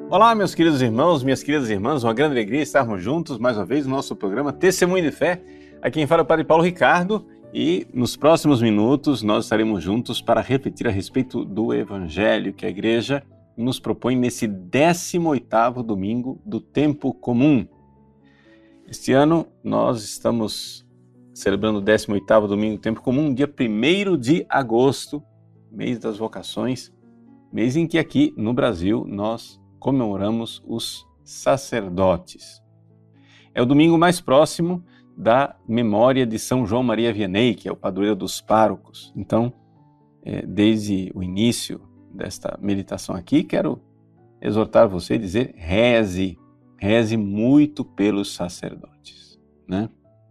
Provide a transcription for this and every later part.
Olá, meus queridos irmãos, minhas queridas irmãs, uma grande alegria estarmos juntos mais uma vez no nosso programa Testemunho de Fé. Aqui quem fala é o Padre Paulo Ricardo e nos próximos minutos nós estaremos juntos para refletir a respeito do Evangelho que a Igreja nos propõe nesse 18º domingo do Tempo Comum. Este ano nós estamos celebrando o 18º domingo do Tempo Comum, dia 1º de agosto, mês das vocações, mês em que aqui no Brasil nós comemoramos os sacerdotes. É o domingo mais próximo da memória de São João Maria Vianney, que é o padroeiro dos párocos. Então, desde o início desta meditação aqui, quero exortar você a dizer: reze muito pelos sacerdotes, né?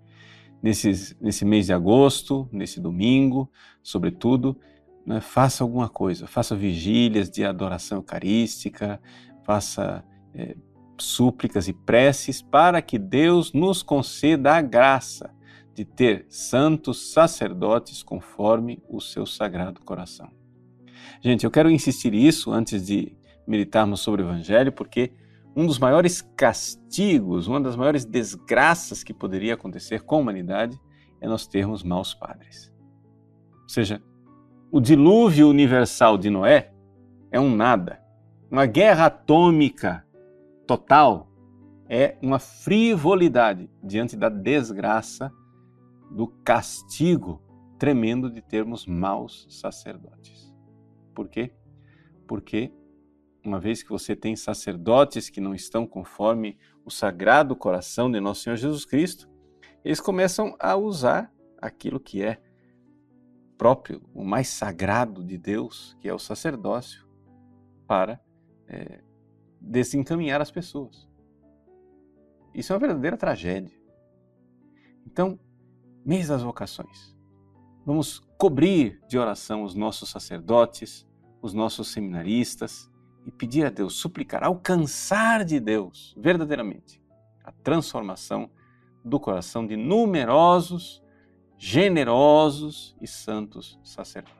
Nesse mês de agosto, nesse domingo, sobretudo, né, faça alguma coisa, faça vigílias de adoração eucarística, faça súplicas e preces para que Deus nos conceda a graça de ter santos sacerdotes conforme o seu sagrado coração. Gente, eu quero insistir isso antes de meditarmos sobre o Evangelho, porque um dos maiores castigos, uma das maiores desgraças que poderia acontecer com a humanidade é nós termos maus padres. Ou seja, o dilúvio universal de Noé é um nada. Uma guerra atômica total é uma frivolidade diante da desgraça, do castigo tremendo de termos maus sacerdotes. Por quê? Porque uma vez que você tem sacerdotes que não estão conforme o sagrado coração de Nosso Senhor Jesus Cristo, eles começam a usar aquilo que é próprio, o mais sagrado de Deus, que é o sacerdócio, para desencaminhar as pessoas. Isso é uma verdadeira tragédia. Então, mês das vocações, vamos cobrir de oração os nossos sacerdotes, os nossos seminaristas e pedir a Deus, suplicar, alcançar de Deus, verdadeiramente, a transformação do coração de numerosos, generosos e santos sacerdotes.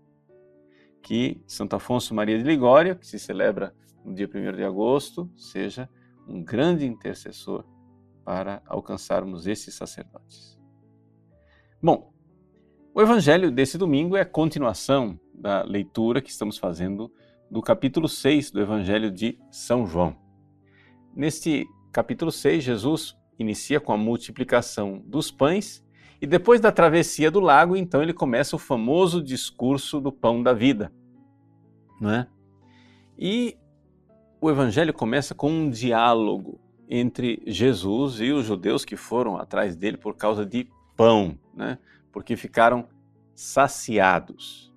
Que Santo Afonso Maria de Ligório, que se celebra no dia 1º de agosto, seja um grande intercessor para alcançarmos esses sacerdotes. Bom, o Evangelho desse domingo é a continuação da leitura que estamos fazendo do capítulo 6 do Evangelho de São João. Neste capítulo 6, Jesus inicia com a multiplicação dos pães e depois da travessia do lago, então ele começa o famoso discurso do pão da vida, não é? E o Evangelho começa com um diálogo entre Jesus e os judeus que foram atrás dele por causa de pão, né? Porque ficaram saciados.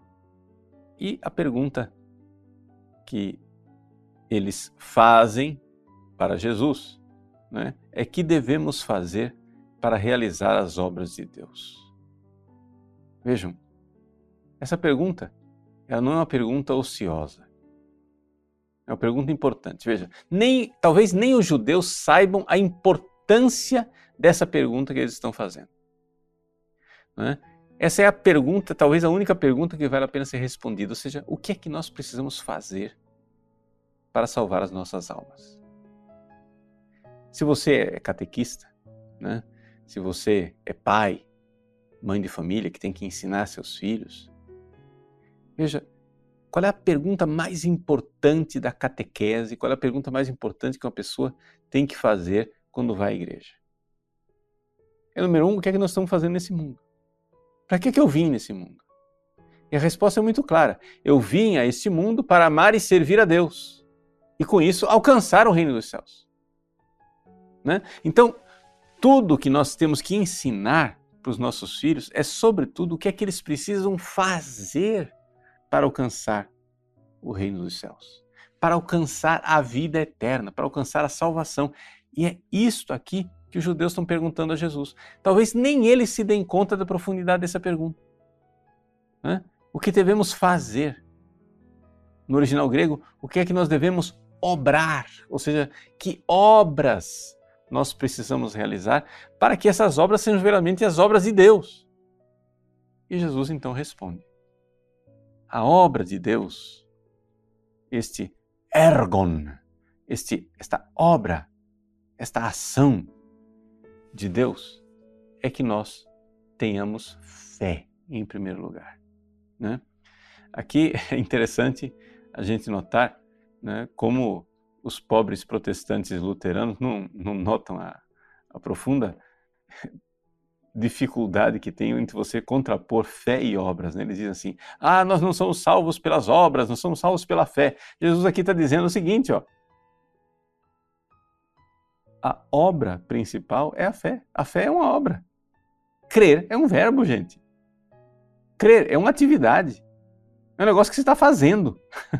E a pergunta que eles fazem para Jesus, né, é: que devemos fazer para realizar as obras de Deus? Vejam, essa pergunta, ela não é uma pergunta ociosa. É uma pergunta importante. Veja, talvez nem os judeus saibam a importância dessa pergunta que eles estão fazendo, né? Essa é a pergunta, talvez a única pergunta que vale a pena ser respondida, ou seja, o que é que nós precisamos fazer para salvar as nossas almas? Se você é catequista, né? Se você é pai, mãe de família que tem que ensinar seus filhos, veja, qual é a pergunta mais importante da catequese? Qual é a pergunta mais importante que uma pessoa tem que fazer quando vai à igreja? É número 1, o que é que nós estamos fazendo nesse mundo? Para que eu vim nesse mundo? E a resposta é muito clara. Eu vim a este mundo para amar e servir a Deus. E com isso alcançar o reino dos céus, né? Então, tudo que nós temos que ensinar para os nossos filhos é, sobretudo, o que é que eles precisam fazer para alcançar o reino dos céus, para alcançar a vida eterna, para alcançar a salvação. E é isto aqui que os judeus estão perguntando a Jesus. Talvez nem eles se deem conta da profundidade dessa pergunta, né? O que devemos fazer? No original grego, o que é que nós devemos obrar? Ou seja, que obras nós precisamos realizar para que essas obras sejam verdadeiramente as obras de Deus? E Jesus então responde: a obra de Deus, este ergon, esta obra, esta ação de Deus, é que nós tenhamos fé em primeiro lugar, né? Aqui é interessante a gente notar, né, como os pobres protestantes luteranos não notam a profunda dificuldade que tem entre você contrapor fé e obras, né? Eles dizem assim, nós não somos salvos pelas obras, nós somos salvos pela fé. Jesus aqui está dizendo o seguinte, ó, a obra principal é a fé. A fé é uma obra. Crer é um verbo, gente. Crer é uma atividade. É um negócio que você está fazendo.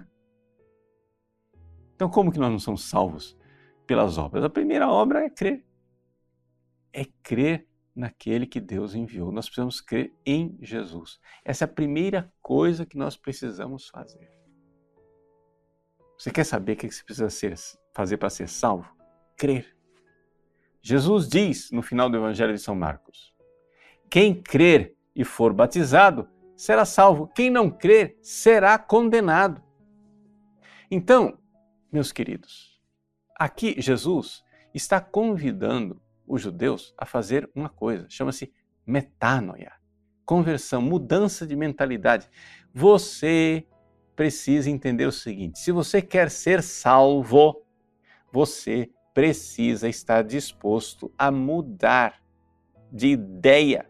Então, como que nós não somos salvos pelas obras? A primeira obra é crer. É crer naquele que Deus enviou. Nós precisamos crer em Jesus. Essa é a primeira coisa que nós precisamos fazer. Você quer saber o que você precisa fazer para ser salvo? Crer. Jesus diz no final do Evangelho de São Marcos, quem crer e for batizado será salvo, quem não crer será condenado. Então, meus queridos, aqui Jesus está convidando os judeus a fazer uma coisa, chama-se metanoia, conversão, mudança de mentalidade. Você precisa entender o seguinte, se você quer ser salvo, você precisa estar disposto a mudar de ideia,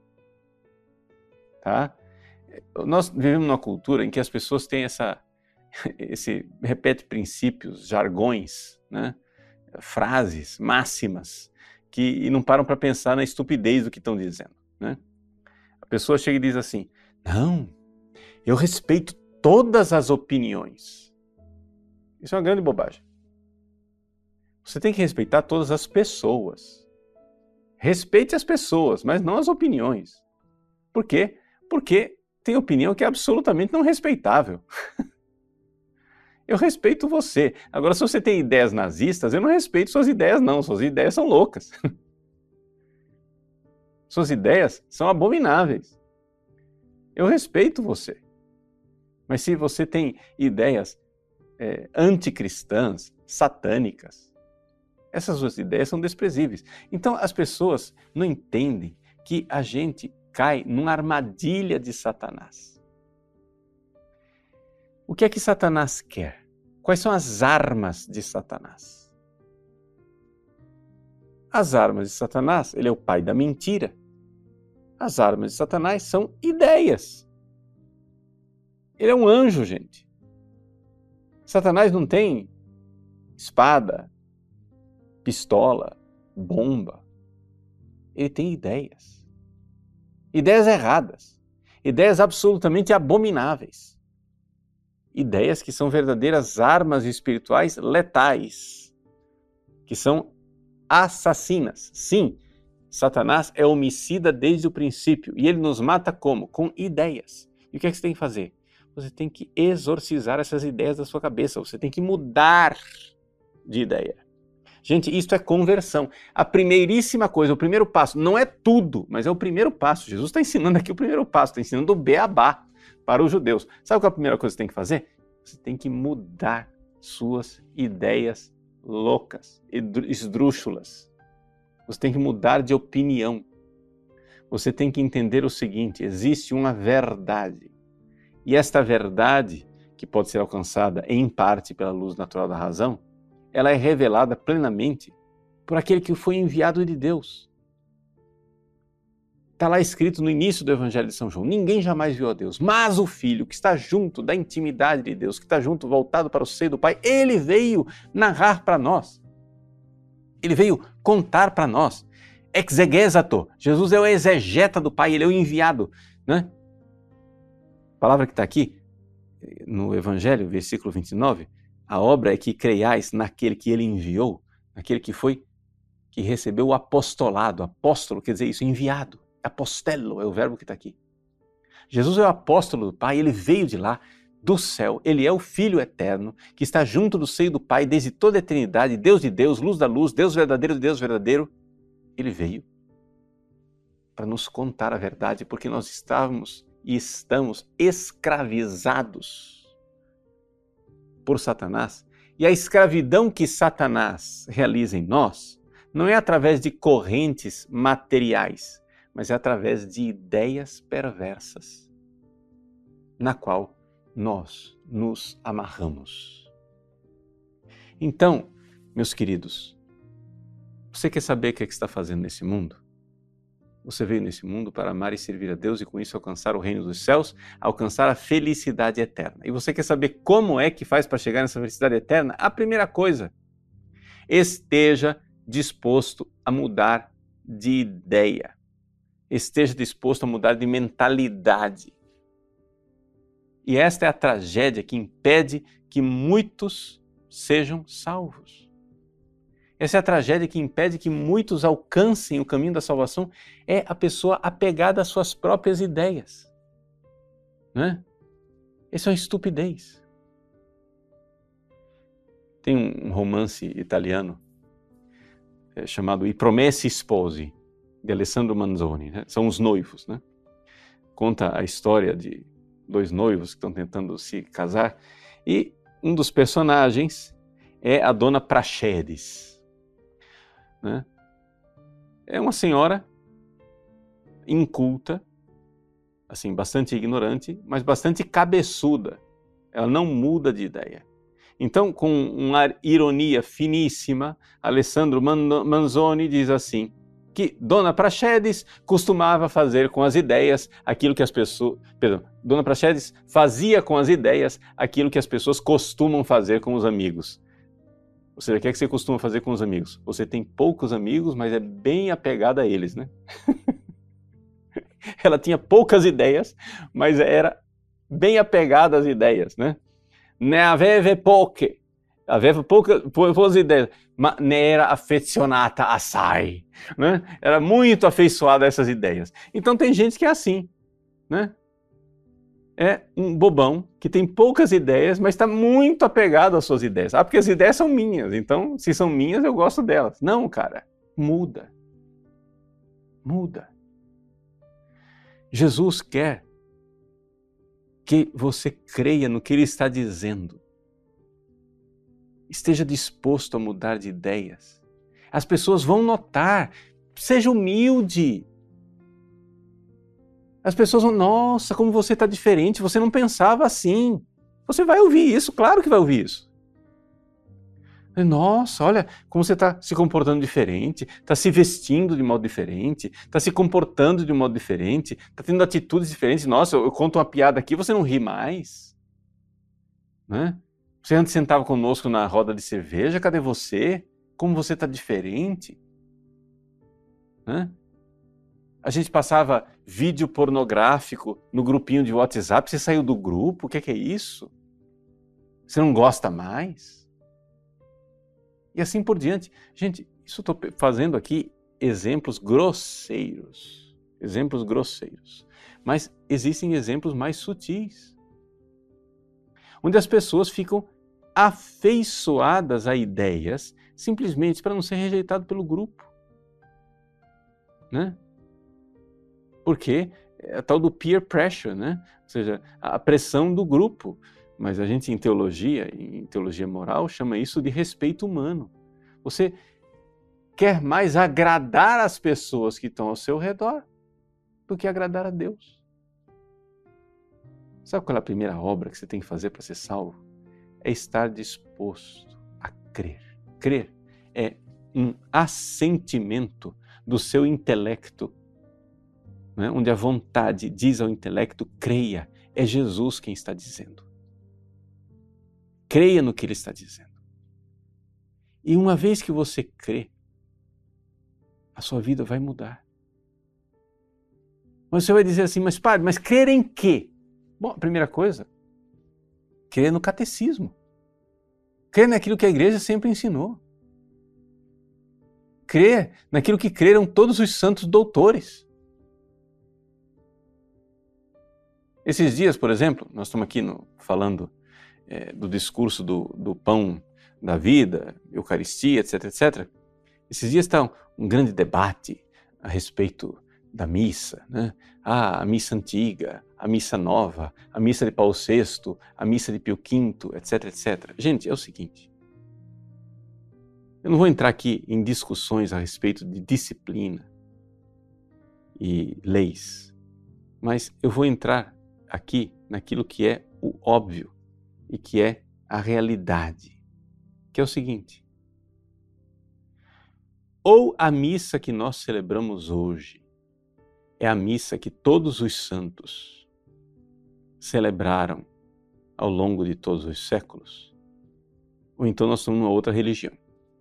tá? Nós vivemos numa cultura em que as pessoas têm repete princípios, jargões, né? Frases, máximas, e não param para pensar na estupidez do que estão dizendo, né? A pessoa chega e diz assim, não, eu respeito todas as opiniões. Isso é uma grande bobagem. Você tem que respeitar todas as pessoas. Respeite as pessoas, mas não as opiniões. Por quê? Porque tem opinião que é absolutamente não respeitável. Eu respeito você. Agora, se você tem ideias nazistas, eu não respeito suas ideias, não. Suas ideias são loucas. Suas ideias são abomináveis. Eu respeito você. Mas se você tem ideias anticristãs, satânicas, essas suas ideias são desprezíveis. Então, as pessoas não entendem que a gente cai numa armadilha de Satanás. O que é que Satanás quer? Quais são as armas de Satanás? As armas de Satanás, ele é o pai da mentira. As armas de Satanás são ideias. Ele é um anjo, gente. Satanás não tem espada, pistola, bomba. Ele tem ideias. Ideias erradas. Ideias absolutamente abomináveis. Ideias que são verdadeiras armas espirituais letais, que são assassinas. Sim, Satanás é homicida desde o princípio e ele nos mata como? Com ideias. E o que é que você tem que fazer? Você tem que exorcizar essas ideias da sua cabeça, você tem que mudar de ideia. Gente, isto é conversão. A primeiríssima coisa, o primeiro passo, não é tudo, mas é o primeiro passo. Jesus está ensinando aqui o primeiro passo, está ensinando o beabá para os judeus. Sabe qual é a primeira coisa que você tem que fazer? Você tem que mudar suas ideias loucas, esdrúxulas. Você tem que mudar de opinião. Você tem que entender o seguinte, existe uma verdade. E esta verdade, que pode ser alcançada em parte pela luz natural da razão, ela é revelada plenamente por aquele que foi enviado de Deus. Está lá escrito no início do Evangelho de São João, ninguém jamais viu a Deus, mas o Filho que está junto da intimidade de Deus, que está junto, voltado para o seio do Pai, ele veio narrar para nós. Ele veio contar para nós. Exegesato, Jesus é o exegeta do Pai, ele é o enviado, né? A palavra que está aqui no Evangelho, versículo 29, a obra é que creiais naquele que ele enviou, naquele que recebeu o apostolado. Apóstolo quer dizer isso, enviado. Apostelo é o verbo que está aqui. Jesus é o apóstolo do Pai, ele veio de lá, do céu, ele é o Filho eterno, que está junto do seio do Pai desde toda a eternidade, Deus de Deus, luz da luz, Deus verdadeiro de Deus verdadeiro. Ele veio para nos contar a verdade, porque nós estávamos e estamos escravizados por Satanás E a escravidão que Satanás realiza em nós não é através de correntes materiais, mas é através de ideias perversas, na qual nós nos amarramos. Então, meus queridos, você quer saber o que está fazendo nesse mundo? Você veio nesse mundo para amar e servir a Deus e com isso alcançar o reino dos céus, alcançar a felicidade eterna. E você quer saber como é que faz para chegar nessa felicidade eterna? A primeira coisa, esteja disposto a mudar de ideia. Esteja disposto a mudar de mentalidade. E esta é a tragédia que impede que muitos sejam salvos. Essa é a tragédia que impede que muitos alcancem o caminho da salvação, é a pessoa apegada às suas próprias ideias. Né? Isso é uma estupidez. Tem um romance italiano chamado I Promessi Sposi, de Alessandro Manzoni. Né? São os noivos. Né? Conta a história de dois noivos que estão tentando se casar e um dos personagens é a dona Praxedes. Né? É uma senhora inculta, assim, bastante ignorante, mas bastante cabeçuda. Ela não muda de ideia. Então, com uma ironia finíssima, Alessandro Manzoni diz assim, que Dona Praxedes costumava fazer com as ideias aquilo que as pessoas... Perdão, Dona Praxedes fazia com as ideias aquilo que as pessoas costumam fazer com os amigos. Ou seja, o que é que você costuma fazer com os amigos? Você tem poucos amigos, mas é bem apegada a eles, né? Ela tinha poucas ideias, mas era bem apegada às ideias, né? Ne aveva poche, aveva poucas ideias, ma ne era affezionata assai, né? Era muito afeiçoada a essas ideias. Então tem gente que é assim, né? É um bobão que tem poucas ideias, mas está muito apegado às suas ideias. Ah, porque as ideias são minhas, então se são minhas eu gosto delas. Não, cara, muda. Muda. Jesus quer que você creia no que Ele está dizendo. Esteja disposto a mudar de ideias. As pessoas vão notar. Seja humilde. As pessoas vão, nossa, como você está diferente, você não pensava assim. Você vai ouvir isso, claro que vai ouvir isso. Nossa, olha como você está se comportando diferente, está se vestindo de modo diferente, está se comportando de um modo diferente, está tendo atitudes diferentes. Nossa, eu conto uma piada aqui, você não ri mais. Né? Você antes sentava conosco na roda de cerveja, cadê você? Como você está diferente? Né? A gente passava vídeo pornográfico no grupinho de WhatsApp, você saiu do grupo, o que é isso? Você não gosta mais? E assim por diante. Gente, isso estou fazendo aqui exemplos grosseiros. Exemplos grosseiros. Mas existem exemplos mais sutis. Onde as pessoas ficam afeiçoadas a ideias simplesmente para não ser rejeitado pelo grupo. Né? Porque é a tal do peer pressure, né? Ou seja, a pressão do grupo. Mas a gente em teologia moral, chama isso de respeito humano. Você quer mais agradar as pessoas que estão ao seu redor do que agradar a Deus. Sabe qual é a primeira obra que você tem que fazer para ser salvo? É estar disposto a crer. Crer é um assentimento do seu intelecto, né? Onde a vontade diz ao intelecto, creia, é Jesus quem está dizendo. Creia no que Ele está dizendo. E uma vez que você crê, a sua vida vai mudar. Mas você vai dizer assim, mas padre, mas crer em quê? Bom, a primeira coisa, crer no catecismo. Crer naquilo que a igreja sempre ensinou. Crer naquilo que creram todos os santos doutores. Esses dias, por exemplo, nós estamos aqui falando do discurso do pão da vida, Eucaristia, etc, etc. Esses dias está um grande debate a respeito da missa, né? A missa antiga, a missa nova, a missa de Paulo VI, a missa de Pio V, etc, etc. Gente, é o seguinte, Eu não vou entrar aqui em discussões a respeito de disciplina e leis, mas eu vou entrar aqui naquilo que é o óbvio e que é a realidade, que é o seguinte: ou a missa que nós celebramos hoje é a missa que todos os santos celebraram ao longo de todos os séculos, ou então nós somos uma outra religião.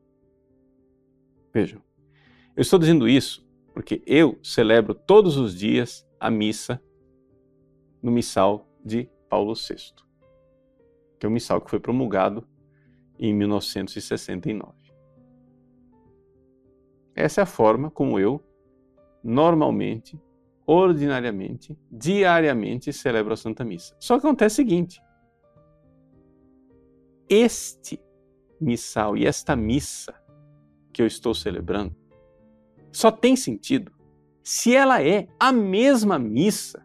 Vejam, eu estou dizendo isso porque eu celebro todos os dias a missa no missal de Paulo VI, que é o missal que foi promulgado em 1969. Essa é a forma como eu, normalmente, ordinariamente, diariamente celebro a Santa Missa. Só que acontece o seguinte: este missal e esta missa que eu estou celebrando só tem sentido se ela é a mesma missa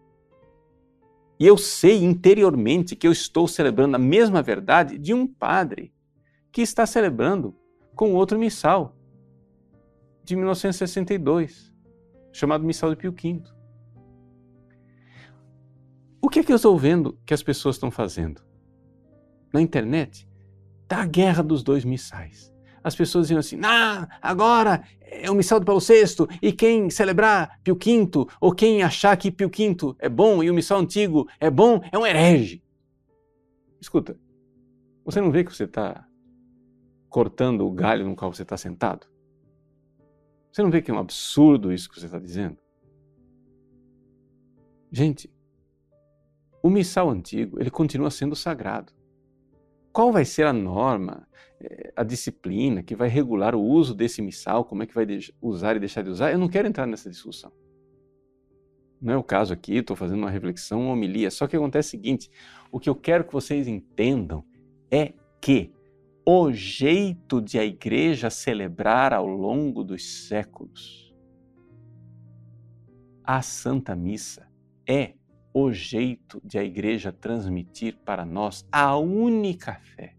e eu sei interiormente que eu estou celebrando a mesma verdade de um padre que está celebrando com outro missal de 1962, chamado Missal de Pio V. O que é que eu estou vendo que as pessoas estão fazendo? Na internet, está a guerra dos dois missais. As pessoas diziam assim: agora é o missal de Paulo VI, e quem celebrar Pio V, ou quem achar que Pio V é bom e o missal antigo é bom, é um herege. Escuta, você não vê que você está cortando o galho no qual você está sentado? Você não vê que é um absurdo isso que você está dizendo? Gente, o missal antigo, ele continua sendo sagrado. Qual vai ser a norma, a disciplina que vai regular o uso desse missal, como é que vai usar e deixar de usar? Eu não quero entrar nessa discussão. Não é o caso aqui, estou fazendo uma reflexão, uma homilia. Só que acontece o seguinte: o que eu quero que vocês entendam é que o jeito de a igreja celebrar ao longo dos séculos a Santa Missa é o jeito de a igreja transmitir para nós a única fé.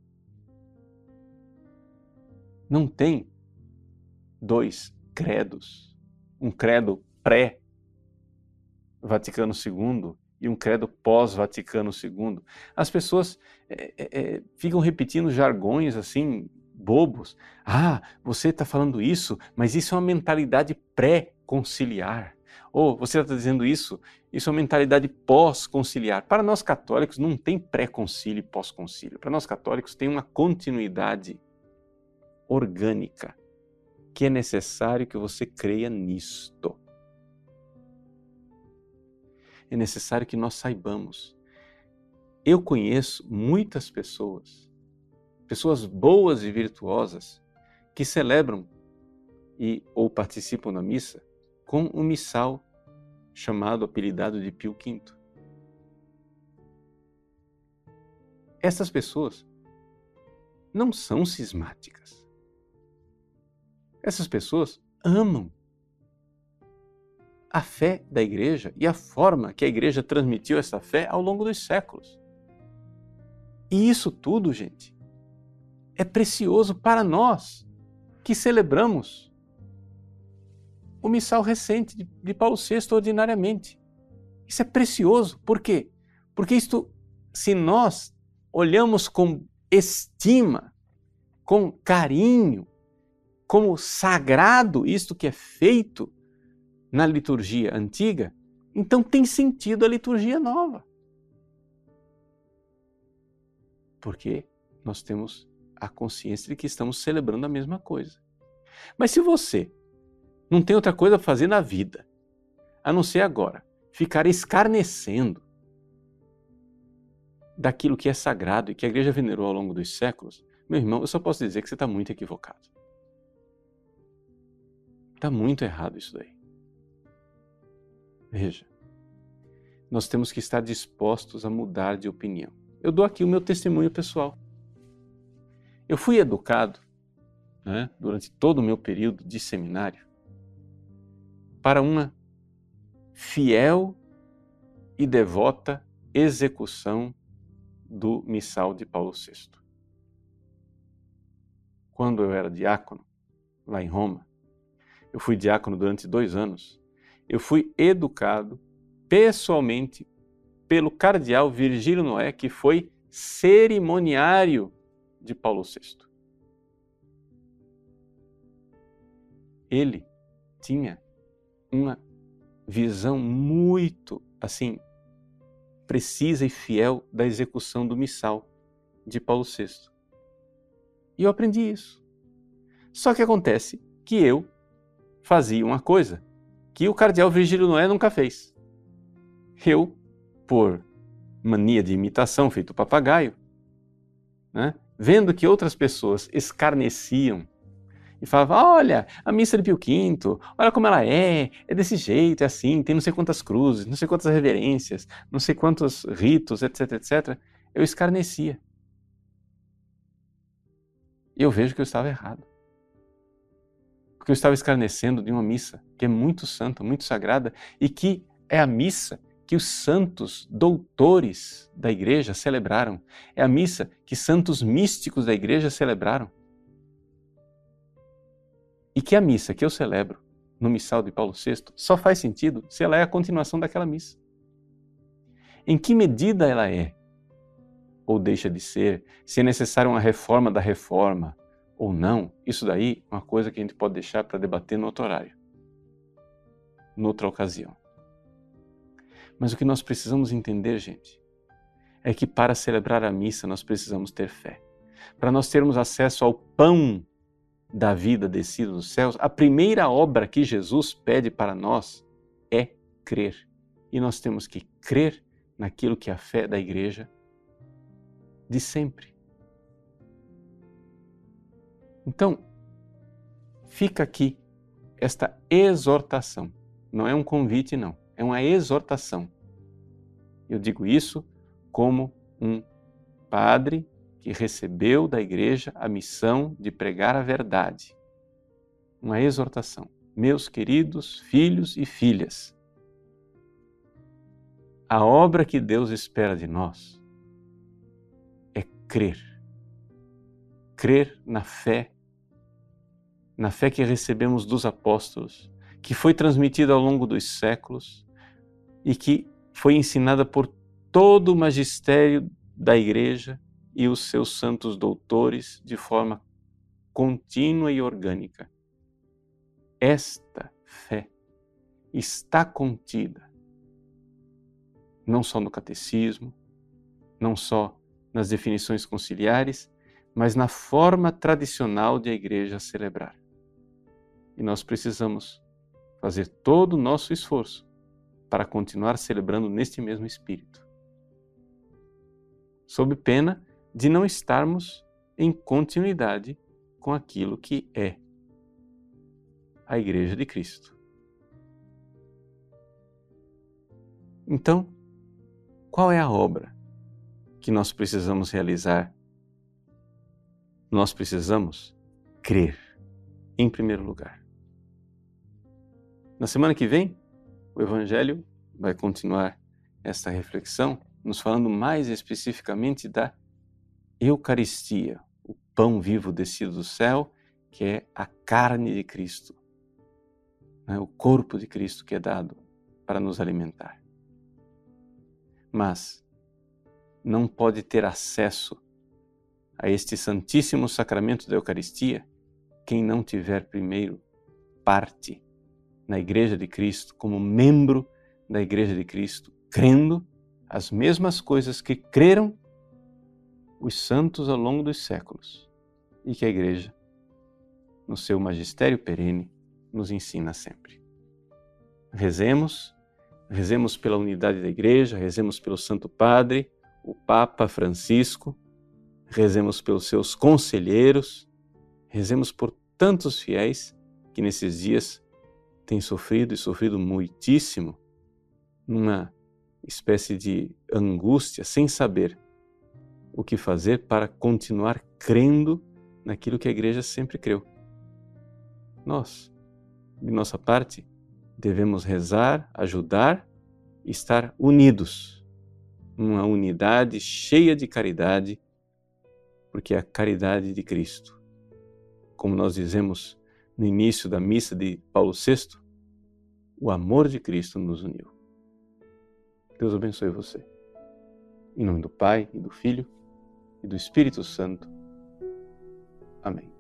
Não tem dois credos, um credo pré-Vaticano II e um credo pós-Vaticano II. As pessoas ficam repetindo jargões assim, bobos. Você está falando isso, mas isso é uma mentalidade pré-conciliar. Ou você está dizendo isso é uma mentalidade pós-conciliar. Para nós católicos não tem pré-concílio e pós-concílio. Para nós católicos tem uma continuidade orgânica, que é necessário que você creia nisto. É necessário que nós saibamos. Eu conheço muitas pessoas boas e virtuosas, que celebram ou participam da missa com um missal chamado, apelidado de Pio V. Essas pessoas não são cismáticas. Essas pessoas amam a fé da igreja e a forma que a igreja transmitiu essa fé ao longo dos séculos. E isso tudo, gente, é precioso para nós que celebramos o missal recente de Paulo VI ordinariamente. Isso é precioso. Por quê? Porque isto, se nós olhamos com estima, com carinho, como sagrado isto que é feito na liturgia antiga, então tem sentido a liturgia nova. Porque nós temos a consciência de que estamos celebrando a mesma coisa. Mas se você não tem outra coisa para fazer na vida, a não ser agora ficar escarnecendo daquilo que é sagrado e que a igreja venerou ao longo dos séculos, meu irmão, eu só posso dizer que você está muito equivocado. Está muito errado isso daí. Veja, nós temos que estar dispostos a mudar de opinião. Eu dou aqui o meu testemunho pessoal. Eu fui educado, durante todo o meu período de seminário, para uma fiel e devota execução do missal de Paulo VI. quando eu era diácono, lá em Roma, eu fui diácono durante 2 anos, eu fui educado pessoalmente pelo cardeal Virgílio Noé, que foi cerimoniário de Paulo VI. Ele tinha uma visão muito, precisa e fiel da execução do missal de Paulo VI. E eu aprendi isso. Só que acontece que eu fazia uma coisa que o cardeal Virgílio Noé nunca fez. Eu, por mania de imitação, feito papagaio, vendo que outras pessoas escarneciam e falavam, olha, a missa de Pio V, olha como ela é desse jeito, é assim, tem não sei quantas cruzes, não sei quantas reverências, não sei quantos ritos, etc, etc. Eu escarnecia. E eu vejo que eu estava errado. Porque eu estava escarnecendo de uma missa que é muito santa, muito sagrada, e que é a missa que os santos doutores da igreja celebraram. É a missa que santos místicos da igreja celebraram. E que a missa que eu celebro no missal de Paulo VI só faz sentido se ela é a continuação daquela missa. Em que medida ela é ou deixa de ser, se é necessária uma reforma da reforma ou não, isso daí é uma coisa que a gente pode deixar para debater no outro horário, noutra ocasião. Mas o que nós precisamos entender, gente, é que para celebrar a missa nós precisamos ter fé. Para nós termos acesso ao pão da vida descido dos céus, a primeira obra que Jesus pede para nós é crer. E nós temos que crer naquilo que é a fé da igreja de sempre. Então, fica aqui esta exortação. Não é um convite, não. É uma exortação. Eu digo isso como um padre que recebeu da igreja a missão de pregar a verdade. Uma exortação. Meus queridos filhos e filhas, a obra que Deus espera de nós é crer. Crer na fé que recebemos dos apóstolos, que foi transmitida ao longo dos séculos e que foi ensinada por todo o magistério da igreja e os seus santos doutores de forma contínua e orgânica. Esta fé está contida não só no catecismo, não só nas definições conciliares, mas na forma tradicional de a igreja celebrar. E nós precisamos fazer todo o nosso esforço para continuar celebrando neste mesmo espírito, sob pena de não estarmos em continuidade com aquilo que é a Igreja de Cristo. Então, qual é a obra que nós precisamos realizar? Nós precisamos crer, em primeiro lugar. Na semana que vem, o Evangelho vai continuar esta reflexão, nos falando mais especificamente da Eucaristia, o pão vivo descido do céu, que é a carne de Cristo, o corpo de Cristo que é dado para nos alimentar. Mas não pode ter acesso a este santíssimo sacramento da Eucaristia quem não tiver primeiro parte na Igreja de Cristo, como membro da Igreja de Cristo, crendo as mesmas coisas que creram os santos ao longo dos séculos e que a Igreja, no seu magistério perene, nos ensina sempre. Rezemos pela unidade da Igreja, rezemos pelo Santo Padre, o Papa Francisco, rezemos pelos seus conselheiros, rezemos por tantos fiéis que nesses dias têm sofrido e sofrido muitíssimo, numa espécie de angústia, sem saber o que fazer para continuar crendo naquilo que a Igreja sempre creu. Nós, de nossa parte, devemos rezar, ajudar e estar unidos, numa unidade cheia de caridade, porque é a caridade de Cristo como nós dizemos no início da missa de Paulo VI, o amor de Cristo nos uniu. Deus abençoe você. Em nome do Pai, e do Filho, e do Espírito Santo. Amém.